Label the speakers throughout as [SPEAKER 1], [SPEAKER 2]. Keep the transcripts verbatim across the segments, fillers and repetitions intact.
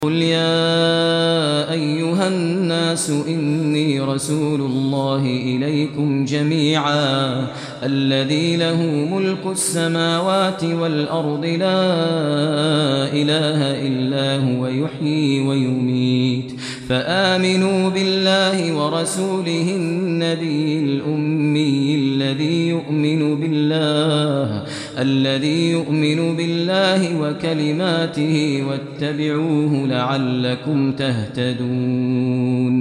[SPEAKER 1] قل يا أيها الناس إني رسول الله إليكم جميعا الذي له ملك السماوات والأرض لا إله إلا هو يحيي ويميت فآمنوا بالله ورسوله النبي الأمي الذي يؤمن بالله الذي يؤمن بالله وكلماته واتبعوه لعلكم تهتدون۔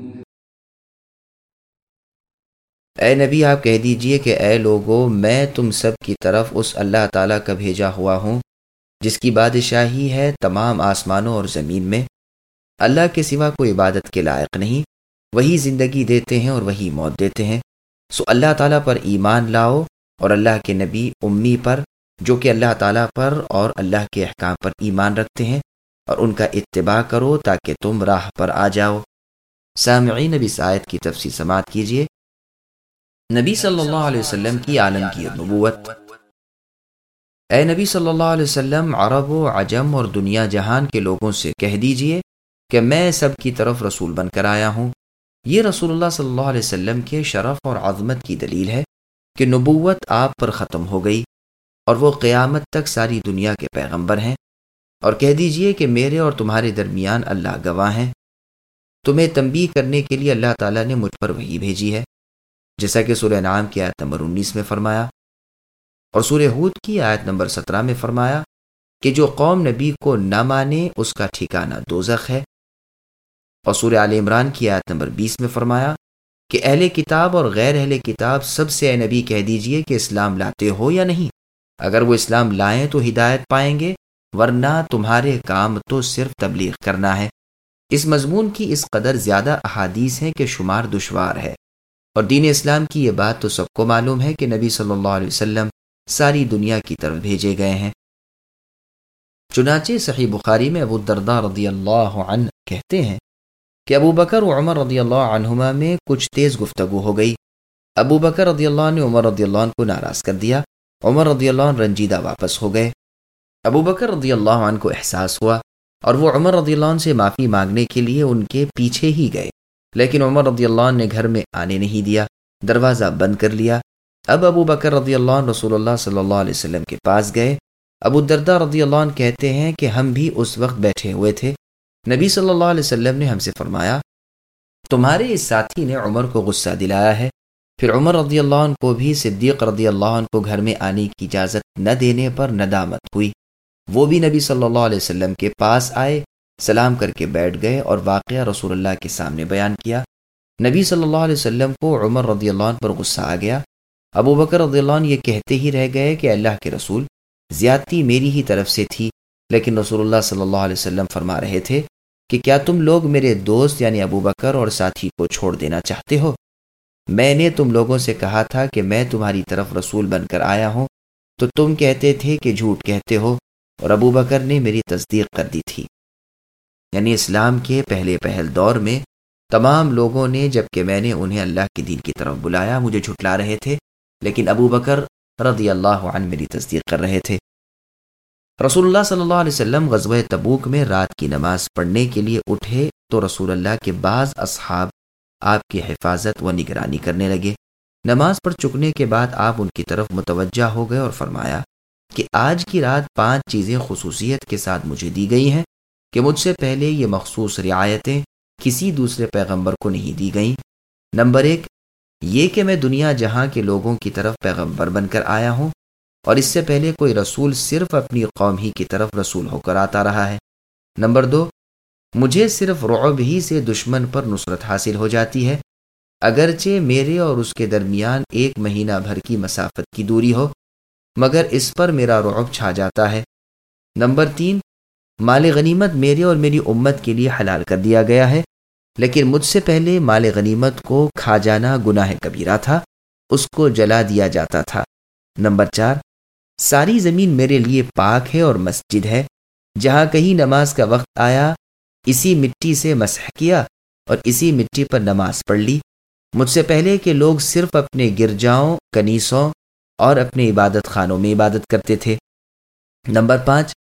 [SPEAKER 2] اے نبی آپ کہہ دیجئے کہ اے لوگو میں تم سب کی طرف اس اللہ تعالیٰ کا بھیجا ہوا ہوں جس کی بادشاہی ہے تمام آسمانوں اور زمین میں۔ اللہ کے سوا کوئی عبادت کے لائق نہیں، وہی زندگی دیتے ہیں اور وہی موت دیتے ہیں۔ سو اللہ تعالیٰ پر ایمان لاؤ اور اللہ کے نبی امی پر جو کہ اللہ تعالیٰ پر اور اللہ کے احکام پر ایمان رکھتے ہیں، اور ان کا اتباع کرو تاکہ تم راہ پر آ جاؤ۔ سامعین، اب اس آیت کی تفسیر سماعت کیجیے۔ نبی صلی اللہ علیہ وسلم کی عالمگیر نبوت۔ اے نبی صلی اللہ علیہ وسلم، عرب و عجم اور دنیا جہان کے لوگوں سے کہہ دیجئے کہ میں سب کی طرف رسول بن کر آیا ہوں۔ یہ رسول اللہ صلی اللہ علیہ وسلم کے شرف اور عظمت کی دلیل ہے کہ نبوت آپ پر ختم ہو گئی اور وہ قیامت تک ساری دنیا کے پیغمبر ہیں۔ اور کہہ دیجئے کہ میرے اور تمہارے درمیان اللہ گواہ ہیں۔ تمہیں تنبیہ کرنے کے لیے اللہ تعالیٰ نے مجھ پر وحی بھیجی ہے، جیسا کہ سورہ انعام کی آیت نمبر انیس میں فرمایا، اور سورہ ہود کی آیت نمبر سترہ میں فرمایا کہ جو قوم نبی کو نہ مانے اس کا ٹھکانہ دوزخ ہے، اور سورہ آل عمران کی آیت نمبر بیس میں فرمایا کہ اہل کتاب اور غیر اہل کتاب سب سے اے نبی کہہ دیجئے کہ اسلام لاتے ہو یا نہیں۔ اگر وہ اسلام لائیں تو ہدایت پائیں گے، ورنہ تمہارے کام تو صرف تبلیغ کرنا ہے۔ اس مضمون کی اس قدر زیادہ احادیث ہیں کہ شمار دشوار ہے، اور دین اسلام کی یہ بات تو سب کو معلوم ہے کہ نبی صلی اللہ علیہ وسلم ساری دنیا کی طرف بھیجے گئے ہیں۔ چنانچہ صحیح بخاری میں ابو الدرداء رضی اللہ عنہ کہتے ہیں کہ ابو بکر و عمر رضی اللہ عنہما میں کچھ تیز گفتگو ہو گئی۔ ابو بکر رضی اللہ عنہ نے عمر رضی اللہ عنہ کو ناراض کر دیا۔ عمر رضی اللہ عنہ رنجیدہ واپس ہو گئے۔ ابو بکر رضی اللہ عنہ کو احساس ہوا اور وہ عمر رضی اللہ عنہ سے معافی مانگنے کے لیے ان کے پیچھے ہی گئے، لیکن عمر رضی اللہ عنہ نے گھر میں آنے نہیں دیا، دروازہ بند کر لیا۔ اب ابو بکر رضی اللہ عنہ رسول اللہ صلی اللہ علیہ وسلم کے پاس گئے۔ ابو الدرداء رضی اللہ عنہ کہتے ہیں کہ ہم بھی اس وقت بیٹھے ہوئے تھے۔ نبی صلی اللہ علیہ وسلم نے ہم سے فرمایا، تمہارے اس ساتھی نے عمر کو غصہ دلایا ہے۔ پھر عمر رضی اللہ عنہ کو بھی صدیق رضی اللہ عنہ کو گھر میں آنے کی اجازت نہ دینے پر ندامت ہوئی۔ وہ بھی نبی صلی اللہ علیہ وسلم کے پاس آئے، سلام کر کے بیٹھ گئے اور واقعہ رسول اللہ کے سامنے بیان کیا۔ نبی صلی اللہ علیہ وسلم کو عمر رضی اللہ عنہ پر غصہ آ گیا۔ ابو بکر رضی اللہ عنہ یہ کہتے ہی رہ گئے کہ اللہ کے رسول، زیادتی میری ہی طرف سے تھی، لیکن رسول اللہ صلی اللہ علیہ وسلم فرما رہے تھے کہ کیا تم لوگ میرے دوست یعنی ابو بکر اور ساتھی کو چھوڑ دینا چاہتے ہو؟ میں نے تم لوگوں سے کہا تھا کہ میں تمہاری طرف رسول بن کر آیا ہوں، تو تم کہتے تھے کہ جھوٹ کہتے ہو، اور ابو بکر نے میری تصدیق کر دی تھی۔ یعنی اسلام کے پہلے پہل دور میں تمام لوگوں نے، جبکہ میں نے انہیں اللہ کے دین کی طرف بلایا، مجھے جھٹلا رہے تھے، لیکن ابو بکر رضی اللہ عنہ میری تصدیق کر رہے تھے۔ رسول اللہ صلی اللہ علیہ وسلم غزوہ تبوک میں رات کی نماز پڑھنے کے لیے اٹھے تو رسول اللہ کے بعض اصحاب آپ کی حفاظت و نگرانی کرنے لگے۔ نماز پڑھ چکنے کے بعد آپ ان کی طرف متوجہ ہو گئے اور فرمایا کہ آج کی رات پانچ چیزیں خصوصیت کے ساتھ مجھے دی گئی ہیں کہ مجھ سے پہلے یہ مخصوص رعایتیں کسی دوسرے پیغمبر کو نہیں دی گئیں۔ نمبر ایک، یہ کہ میں دنیا جہاں کے لوگوں کی طرف پیغمبر بن کر آیا ہوں، اور اس سے پہلے کوئی رسول صرف اپنی قوم ہی کی طرف رسول ہو کر آتا رہا ہے۔ نمبر دو، مجھے صرف رعب ہی سے دشمن پر نصرت حاصل ہو جاتی ہے، اگرچہ میرے اور اس کے درمیان ایک مہینہ بھر کی مسافت کی دوری ہو، مگر اس پر میرا رعب چھا جاتا ہے۔ نمبر تین، مال غنیمت میرے اور میری امت کے لیے حلال کر دیا گیا ہے، لیکن مجھ سے پہلے مال غنیمت کو کھا جانا گناہ کبیرہ تھا، اس کو جلا دیا جاتا تھا۔ نمبر چار، ساری زمین میرے لیے پاک ہے اور مسجد ہے، جہاں کہیں نماز کا وقت آیا اسی مٹی سے مسح کیا اور اسی مٹی پر نماز پڑھ لی۔ مجھ سے پہلے کے لوگ صرف اپنے گرجاؤں، کنیسوں اور اپنے عبادت خانوں میں عبادت کرتے تھے۔ نمبر پانچ،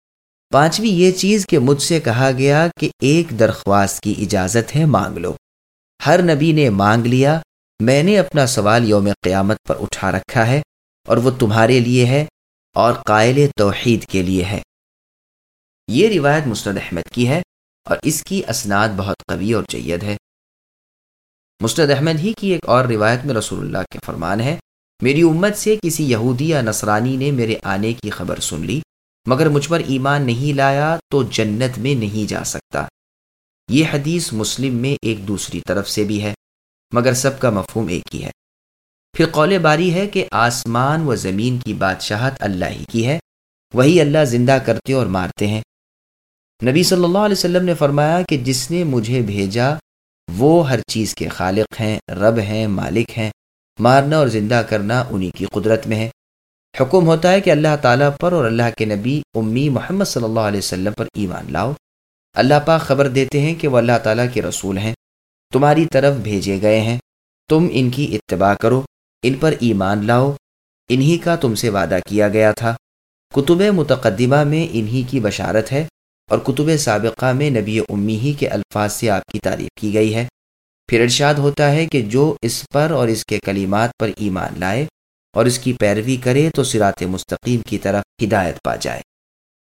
[SPEAKER 2] پانچویں یہ چیز کہ مجھ سے کہا گیا کہ ایک درخواست کی اجازت ہے، مانگ لو۔ ہر نبی نے مانگ لیا۔ میں نے اپنا سوال یوم قیامت پر اٹھا رکھا ہے اور وہ تمہارے لیے ہے اور قائل توحید کے لیے ہے۔ یہ روایت مسند احمد کی ہے اور اس کی اسناد بہت قوی اور جید ہے۔ مسند احمد ہی کی ایک اور روایت میں رسول اللہ کے فرمان ہے، میری امت سے کسی یہودی یا نصرانی نے میرے آنے کی خبر سن لی مگر مجھ پر ایمان نہیں لایا تو جنت میں نہیں جا سکتا۔ یہ حدیث مسلم میں ایک دوسری طرف سے بھی ہے مگر سب کا مفہوم ایک ہی ہے۔ پھر قول باری ہے کہ آسمان و زمین کی بادشاہت اللہ ہی کی ہے، وہی اللہ زندہ کرتے اور مارتے ہیں۔ نبی صلی اللہ علیہ وسلم نے فرمایا کہ جس نے مجھے بھیجا وہ ہر چیز کے خالق ہیں، رب ہیں، مالک ہیں، مارنا اور زندہ کرنا انہی کی قدرت میں ہے۔ حکم ہوتا ہے کہ اللہ تعالیٰ پر اور اللہ کے نبی امی محمد صلی اللہ علیہ وسلم پر ایمان لاؤ۔ اللہ پاک خبر دیتے ہیں کہ وہ اللہ تعالیٰ کے رسول ہیں، تمہاری طرف بھیجے گئے ہیں، تم ان کی اتباع کرو، ان پر ایمان لاؤ، انہی کا تم سے وعدہ کیا گیا تھا۔ کتب متقدمہ میں انہی کی بشارت ہے اور کتب سابقہ میں نبی امی ہی کے الفاظ سے آپ کی تعریف کی گئی ہے۔ پھر ارشاد ہوتا ہے کہ جو اس پر اور اس کے کلمات پر ایمان لائے اور اس کی پیروی کرے تو صراط مستقیم کی طرف ہدایت پا جائے۔